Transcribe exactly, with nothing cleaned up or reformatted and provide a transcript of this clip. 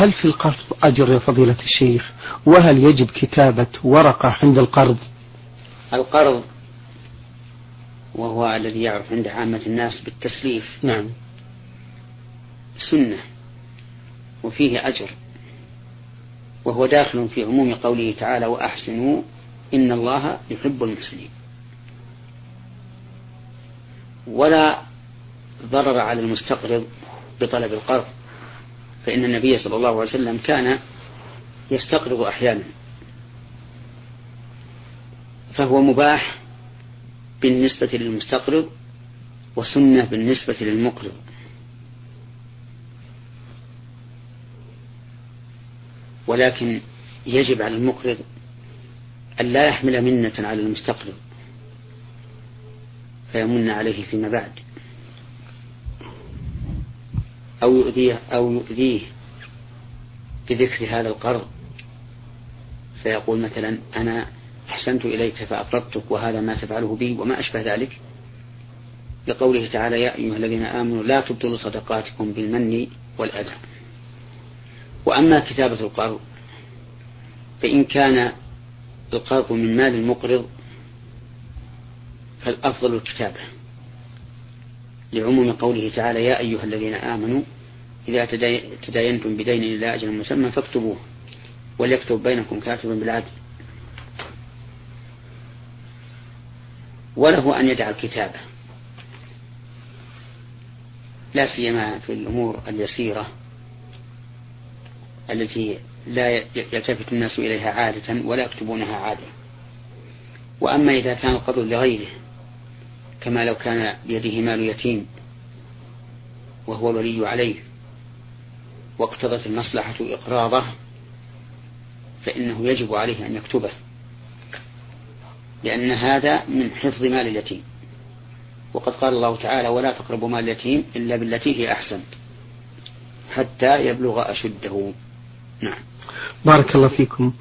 هل في القرض أجر يا فضيلة الشيخ؟ وهل يجب كتابة ورقة عند القرض؟ القرض وهو الذي يعرف عند عامة الناس بالتسليف، نعم، سنة وفيه أجر، وهو داخل في عموم قوله تعالى وأحسنوا إن الله يحب المحسنين. ولا ضرر على المستقرض بطلب القرض، فإن النبي صلى الله عليه وسلم كان يستقرض أحيانا، فهو مباح بالنسبة للمستقرض وسنة بالنسبة للمقرض. ولكن يجب على المقرض أن لا يحمل منة على المستقرض فيمن عليه فيما بعد، أو يؤذيه, أو يؤذيه بذكر هذا القرض، فيقول مثلا أنا أحسنت إليك فأقرضتك وهذا ما تفعله بي وما أشبه ذلك، لقوله تعالى يا أيها الذين آمنوا لا تبطلوا صدقاتكم بالمن والأذى. وأما كتابة القرض فإن كان القرض من مال المقرض فالأفضل الكتابة، لعموم قوله تعالى يا أيها الذين آمنوا إذا تداينتم بدين إلى أجل مسمى فاكتبوه وليكتب بينكم كاتب بالعدل. وله أن يدع الكتابة، لا سيما في الأمور اليسيرة التي لا يلتفت الناس إليها عادة ولا يكتبونها عادة. وأما إذا كان القرض لغيره، كما لو كان بيده مال يتيم وهو الولي عليه واقتضت المصلحة إقراضه، فإنه يجب عليه أن يكتبه، لأن هذا من حفظ مال اليتيم، وقد قال الله تعالى ولا تقربوا مال اليتيم إلا بالتي هي أحسن حتى يبلغ أشده. نعم. بارك الله فيكم.